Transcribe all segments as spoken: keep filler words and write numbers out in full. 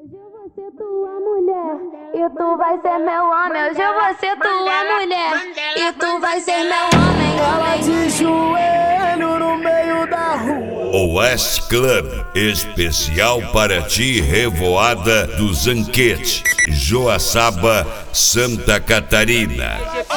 Hoje eu vou ser tua mulher e tu vai ser meu homem. Hoje eu vou ser tua mulher e tu vai ser meu homem. Ela de joelho no meio da rua. Oeste Club, especial para ti, Revoada do Zanquete, Joaçaba, Santa Catarina.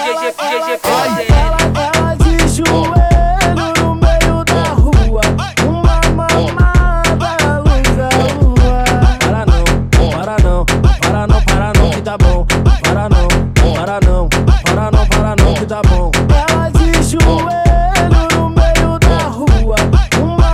Ela, ela de joelho no meio da rua. Uma mamada, luz da lua. Para não, para não, para não, para não que tá bom. Para não, para não, para não, para não que tá bom. Ela de joelho no meio da rua. Uma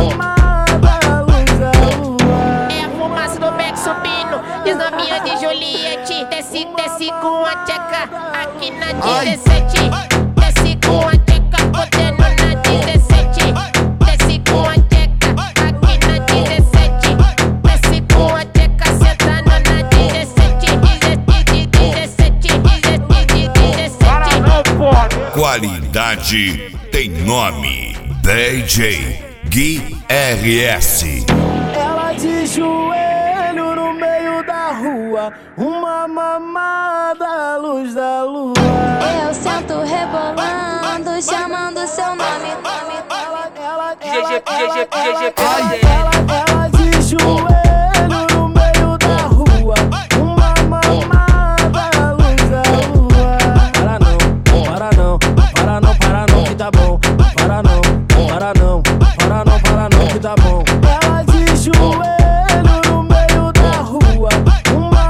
mamada, luz da lua. É a fumaça do beck subindo, e as novinhas de Juliette. Desce, desce com a tcheca aqui na dezessete. Desce com a tcheca, fodendo na dezessete. Desce com a tcheca aqui na dezessete. Desce com a tcheca, sentando na dezessete. dezessete, dezessete, dezessete. Qualidade tem nome. D J Gui R S. Ela de joelho no meio da rua. Uma mamada, luz da lua. Eu sento rebolando, chamando seu nome. Ela, ela, G G, G G, G G, ela, ela de joelho no meio da rua. Uma mamada, luz da lua. Para não, para não, para não, para não que tá bom. Para não, para não, para não, para não que tá bom. Ela de joelho no meio da rua. Uma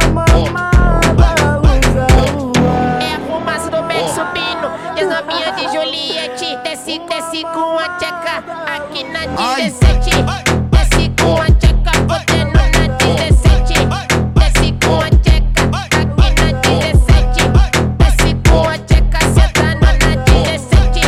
mamada, luz da lua. É a fumaça do beck subindo, e as novinhas de Juliette. Desce, desce com a tcheca aqui na dezessete. Desce com a tcheca, fodendo na dezessete. Desce com a tcheca aqui na dezessete. Desce com a tcheca, sentando na dezessete.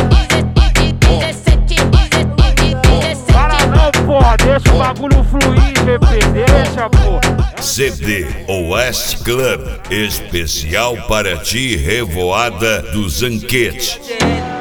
dezessete, dezessete. Para não, porra, deixa o bagulho fluir, G P, deixa, porra. C D Oeste Club, especial para ti, Revoada do Zanquete.